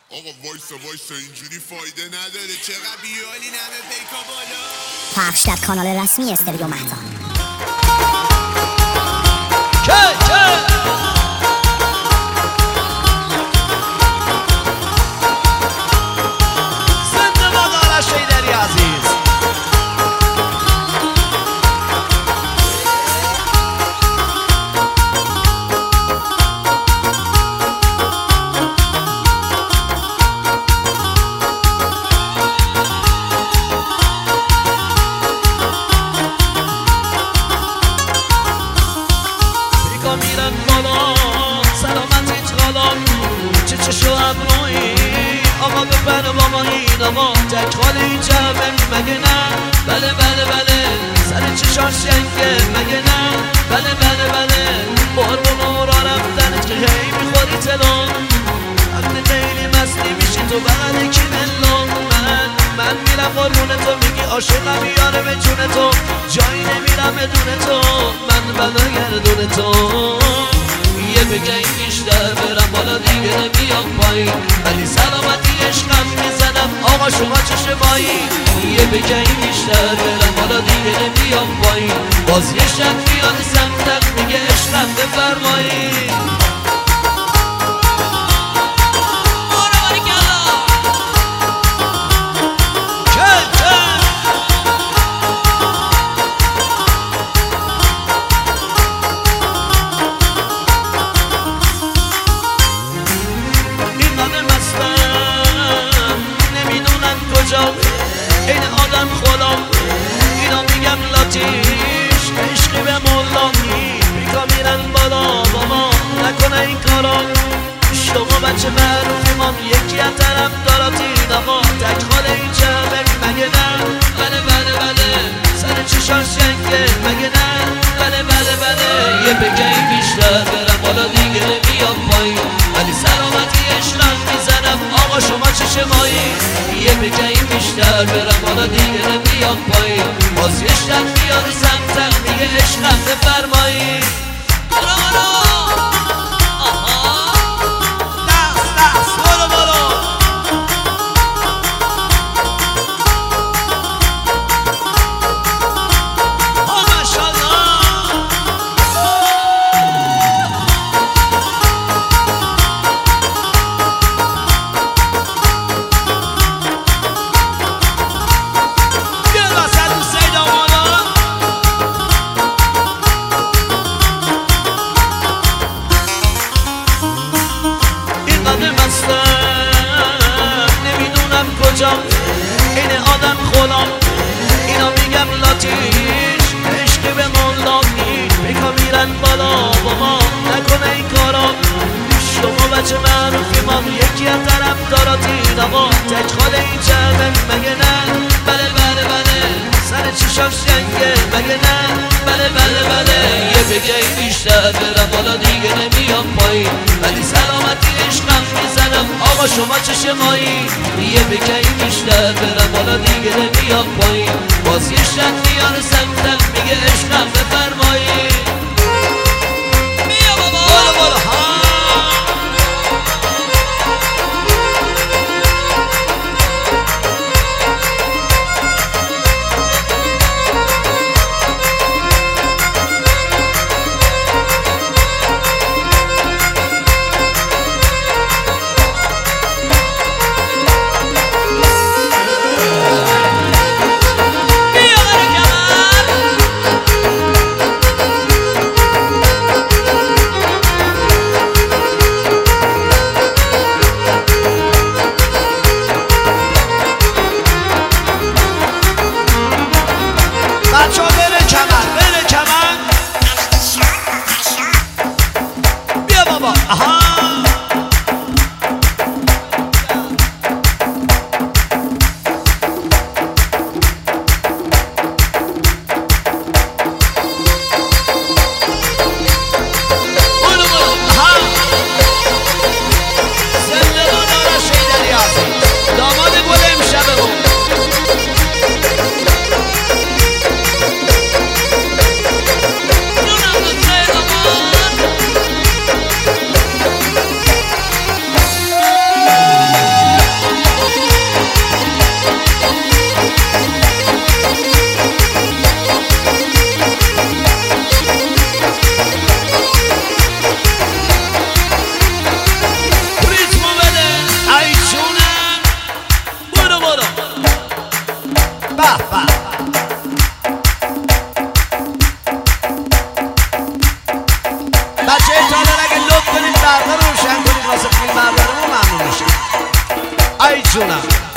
آقا وایسا اینجوری فایده نداره، چقدر بیالی نمه پیکا بالا. پخش در کانال رسمی استریو مهتا. زنده باد آرش شیدری عزیز. میرن بالا سلامتیت غالا چه شو ابرویی آقا ببر بابا این آقا تک خالی جمعه مگه نه بله بله بله سر چشاش شنگه مگه نه بله بله بله قربون را رفتنت که هی میخوری تلون وقتی خیلی مستی میشی تو بغل کی ملون من میرم قربون تو میگی عاشقم یاره به جون تو جایی نمیرم بدون تو من بلا گردون تو یه بگه بیشتر برم بالا دیگه نمیام پایین ولی سلامتی عشقم میزنم آقا شما چه شمایی یه بگه بیشتر برم بالا دیگه نمیام پایین باز یه شب میاد سمتم میگه عشقم بفرمایی این آدم خودم اینا میگم لاتیش عشقی به مولامی بیکا میرن بالا بابا نکنه این کارا شما بچه معروفی مام یکی از طرف داراتین اما تک خال این جمعه مگه نه بله بله بله سر چشار شنگه مگه نه بله بله بله یه بگه بیشتر برم بالا دیگه نمیام پایین ولی سلامتی عشقم میزنم آقا شما چه شمایی یه بگه بیشتر برم بالا دیگه نمیام پایین باز یه شب میاد سمتم دیگه عشقم بفرمایی این آدم خودم اینا میگم لاتیش عشقی به مولامی بیکا میرن بالا بابا نکنه این کارا شما بچه معروفی مام یکی از طرف داراتین اما تک خال این جمعه مگه نه بله بله بله سر چشاش شنگه مگه نه بله بله بله یه بگه بیشتر برم بالا دیگه نمیام پایین ولی سلامتی عشقم میزنم آقا شما چه شمایی یه بگه بیشتر برم بالا دیگه نمیام پایین باز یه شب میان سمتم میگه عشقم بفرمایی بیا بابا بالا بالا ها به به بچه ایتالر اگه لطف کنید برقه روشن کنید واسه فیلم بردارمون ممنون میشه ای جونم